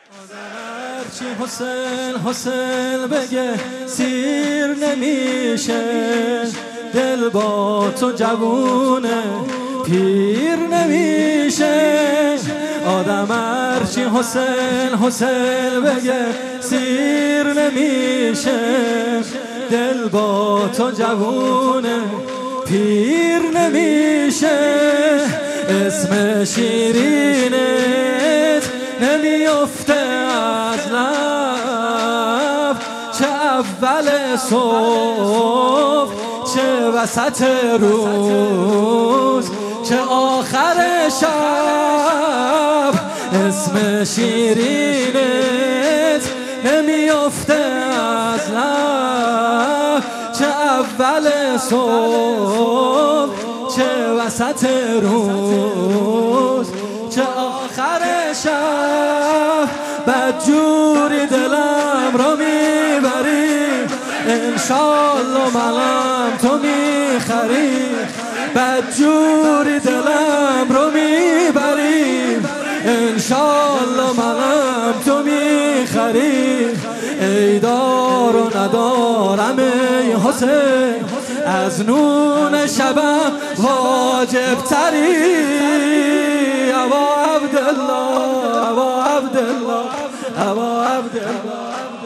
هرچی حسین بگه سیر نمیشه، دل با تو جوونه پیر نمیشه. آدم هرچی حسین بگه سیر نمیشه، دل با تو جوونه پیر نمیشه. اسم شیرینت نمیفته از لب، چه اول صبح چه وسط روز چه آخر شب. اسم شیرینت نمیفته از لب، چه اول صبح چه وسط روز چه آخر شب. بدجوری دلم رو میبری، انشالله منم تو میخری. بدجوری دلم رو میبری، انشالله منم تو میخری. ای دار و ندارم ای حسین، از نون شبم واجب تری. ابا عبدالله ابا عبدالله ابا عبدالله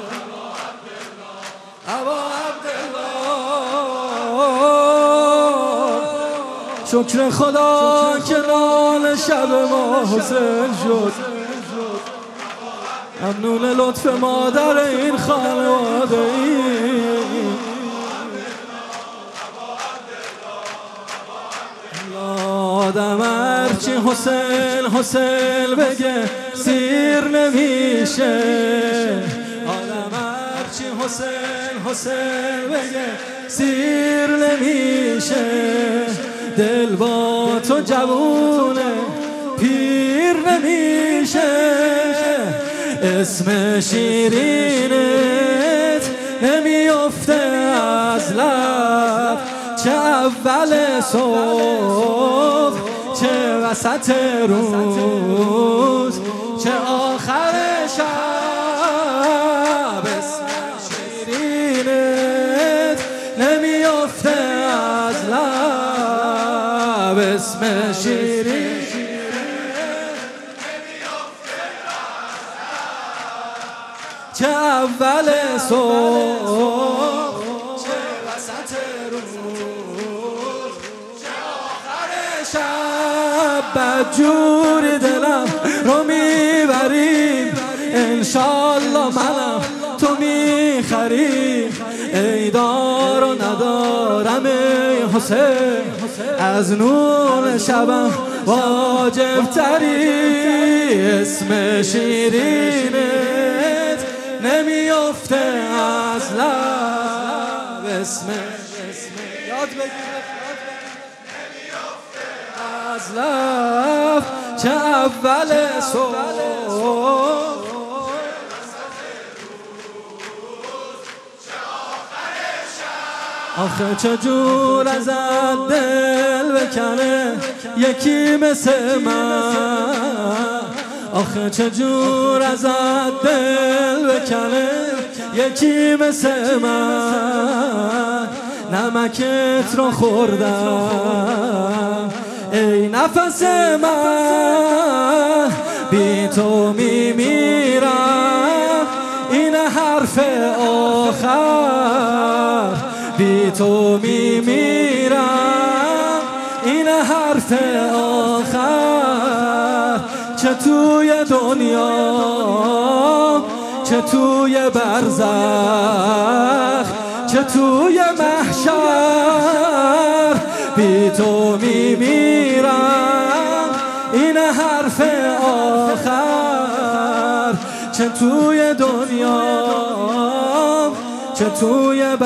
ابا عبدالله. شکر خدا که نان شب ما حسین شد، ممنون لطف مادر این خانواده ای. آدم هرچی حسین بگه سیر نمیشه، آدم هرچی حسین بگه سیر نمیشه. دل با تو جوونه پیر نمیشه. اسم شیرینت نمیفته از لب، چه اول صبح چه وسط روز چه آخر شب. اسم شیرینت نمیفته از لب، اسم شیرینت چه اول صبح چه وسط روز چه آخر شب. بدجوری دلم رو میبری، انشالله منم تو میخری. ای دار و ندارم ای حسین، از نور شبم واجب تری. اسم شیرینت نمیفته از لب، اسم یاد بگیر نمیفته از لب، چه اول صبح آخه چجور ازت دل بکنه یکی مثل من. آخه چجور ازت دل بکنه یکی مثل من. نمکت رو خوردم ای نفس من، بی تو میمیرم این حرف آخر. بی تو میمیرم این حرف آخر. چه توی دنیا چه توی برزخ چه توی محشر، بی تو میمیرم این حرف آخر. چه توی دنیا چه توی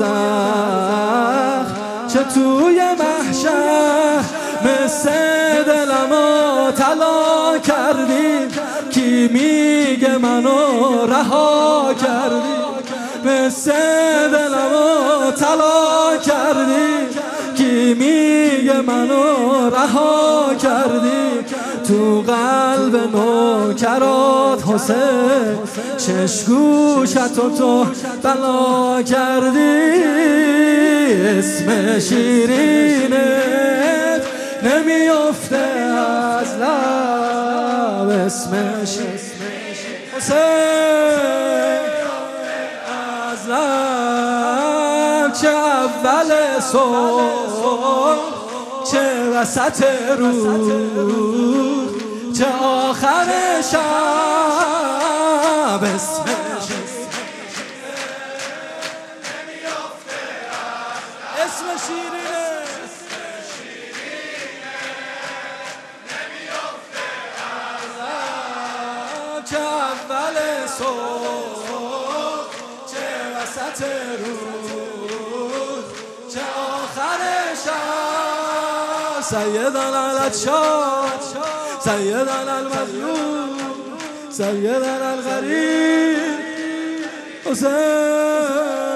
برزخ چه توی محشر. مثل دلمو طلا کردی، کی میگه منو رها کردی. مثل دلمو طلا کردی، کی میگه منو رها کردی. تو قلب نوکرات حسین، شش گوشتو تو بلا کردی، اسم شیرینت نمیافته از لب، اسم حسین از لب، چه اول صبح چه وسط روز چه آخر شب، اسم شیرینه نمیافته از لب، چه اول صبح چه وسط روز چه آخر شب، سیدنا العطشان سیدنا المظلوم سیدنا الغریب حسین.